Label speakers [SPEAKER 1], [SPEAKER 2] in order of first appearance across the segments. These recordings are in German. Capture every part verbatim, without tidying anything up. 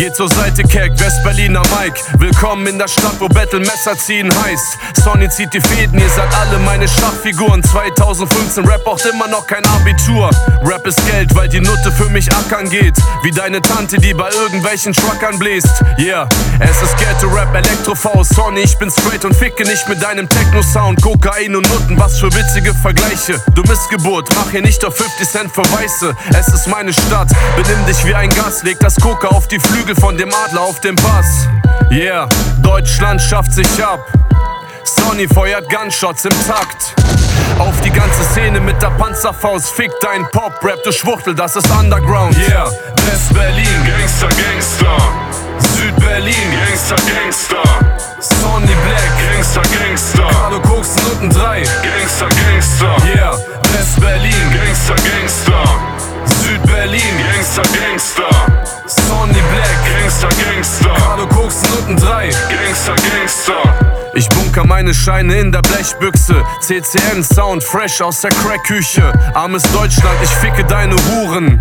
[SPEAKER 1] Geht zur Seite, Keck, West-Berliner Mike. Willkommen in der Stadt, wo Battle Messer ziehen heißt. Sonny zieht die Fäden, ihr seid alle meine Schachfiguren. zweitausendfünfzehn Rap braucht immer noch kein Abitur. Rap ist Geld, weil die Nutte für mich ackern geht. Wie deine Tante, die bei irgendwelchen Truckern bläst. Yeah, es ist Ghetto-Rap, Elektro-Faust. Sonny, ich bin straight und ficke nicht mit deinem Techno-Sound. Kokain und Nutten, was für witzige Vergleiche. Du Missgeburt, mach hier nicht auf fünfzig Cent für Weiße. Es ist meine Stadt, benimm dich wie ein Gast. Leg das Koka auf die Flügel von dem Adler auf dem Pass. Yeah, Deutschland schafft sich ab. Sonny feuert Gunshots im Takt. Auf die ganze Szene mit der Panzerfaust. Fick dein Pop-Rap, du Schwuchtel, das ist Underground. Yeah, West-Berlin, Gangster, Gangster. Süd-Berlin, Gangster, Gangster. Sonny Black, Gangster, Gangster. Carlo Koks, Nutten drei, Gangster, Gangster. Yeah, West-Berlin, Gangster, Gangster. Süd-Berlin, Gangster, Gangster. Sonny Black, Gangster, Gangster. Carlo Koks, Nutten drei, Gangster, Gangster. Ich bunker meine Scheine in der Blechbüchse. C C N-Sound, fresh aus der Crack-Küche. Armes Deutschland, ich ficke deine Huren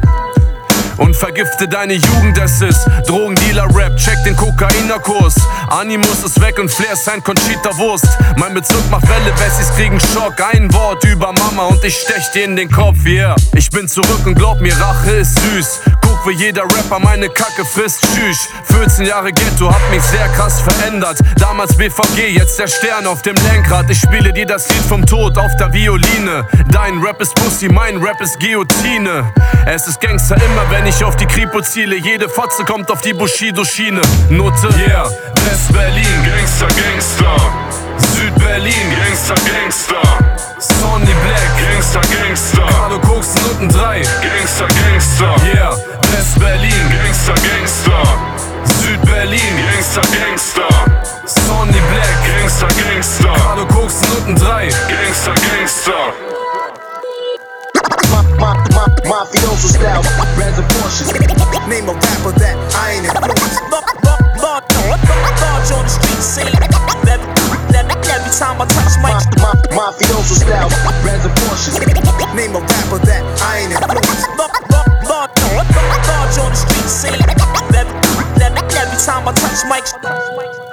[SPEAKER 1] und vergifte deine Jugend, es ist Drogendealer-Rap, check den Kokainer-Kurs. Animus ist weg und Flair ist ein Conchita-Wurst. Mein Bezirk macht Welle, Wessis kriegen Schock. Ein Wort über Mama und ich stech dir in den Kopf, yeah. Ich bin zurück und glaub mir, Rache ist süß. Guck, wie jeder Rapper meine Kacke frisst, tschüss. vierzehn Jahre Ghetto hat mich sehr krass verändert. Damals B V G, jetzt der Stern auf dem Lenkrad. Ich spiele dir das Lied vom Tod auf der Violine. Dein Rap ist Pussy, mein Rap ist Guillotine. Es ist Gangster immer, wenn ich auf die Kripo ziele. Jede Fotze kommt auf die Bushido-Schiene. Note, yeah, West-Berlin, Gangster, Gangster. Süd-Berlin, Gangster, Gangster. Sonny Black, Gangster, Gangster. Carlo Koks, Nutten drei, Gangster, Gangster. Yeah, West-Berlin, Gangster, Gangster. Süd-Berlin, Gangster, Gangster. Sonny Black, Gangster, Gangster. Carlo Koks, Nutten drei, Gangster, Gangster.
[SPEAKER 2] Mafioso style, Ransom Porsches. Name a rapper that I ain't influenced. Large on the street scene. Every time I touch my Mafioso style, Ransom Porsches. Name a rapper that I ain't influenced. Large on the street scene. Every time I touch mics.